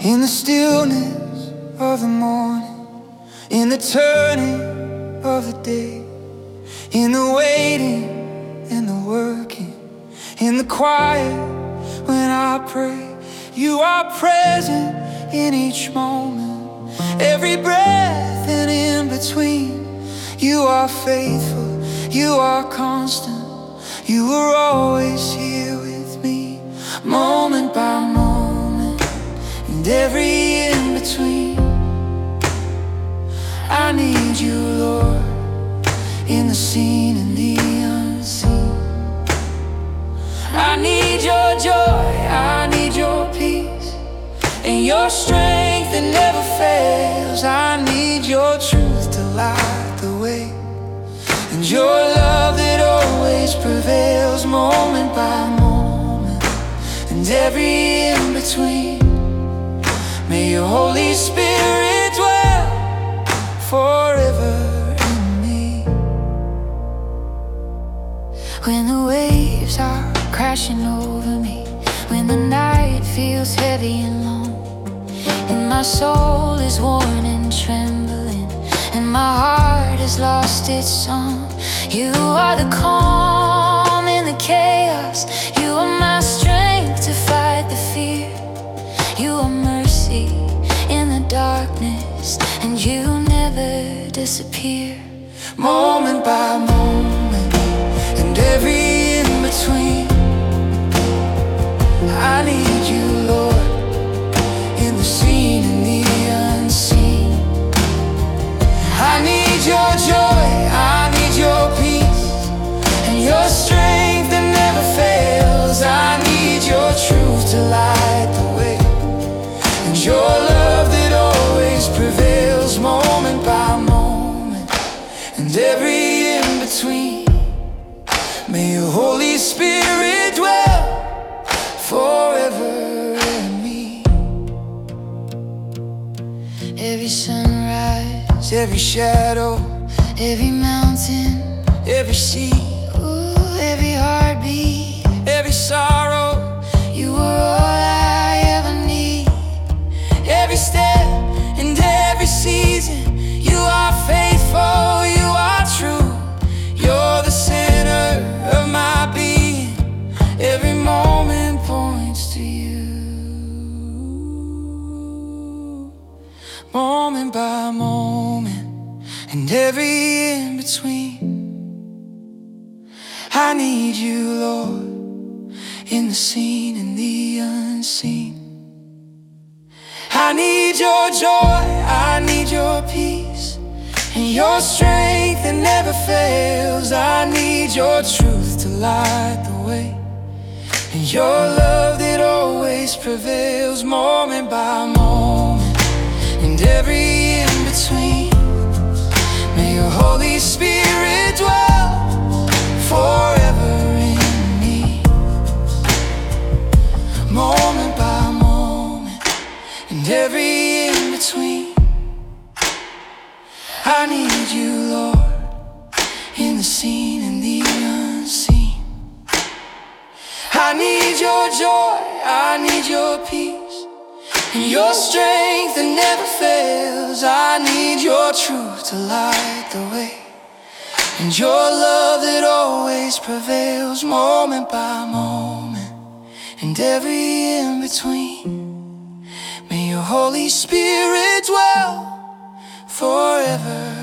In the stillness of the morning, in the turning of the day, in the waiting and the working, in the quiet when I pray, you are present in each moment, every breath and in between. You are faithful, you are constant, you are always here with me, moment by moment, and every in between. I need you, Lord, in the seen and the unseen. I need your joy, I need your peace, and your strength that never fails. I need your truth to light the way, and your love that always prevails, moment by moment, and every in between. May your Holy Spirit dwell forever in me. When the waves are crashing over me, when the night feels heavy and long, and my soul is worn and trembling, and my heart has lost its song, you are the calm in the chaos. You are my strength to fight the fear. You are mercy in the darkness, and you never disappear. Moment by moment, and every in between. I need you, Lord, in the seen and the unseen. I need your joy, I need your peace, and your strength that never fails. I need your truth to light the way, and your love that always prevails, moment by moment, and every in between. May your Holy Spirit dwell forever in me. Every sunrise, every shadow, every mountain, every sea, ooh, every heartbeat, every sorrow, you are all I ever need. Every step and every season, you are faithful, you are true. You're the center of my being, every moment points to you. Moment by moment, and every in between. I need you, Lord, in the seen and the unseen. I need your joy, I need your peace, and your strength that never fails. I need your truth to light the way, and your love that always prevails, moment by moment, and every in between. May your Holy Spirit dwell forever in me, moment by moment, and every in between. I need you, Lord, in the seen and the unseen. I need your joy, I need your peace, and your strength that never fails. I need your truth to light the way, and your love that always prevails, moment by moment, and every in between. May your Holy Spirit dwell forever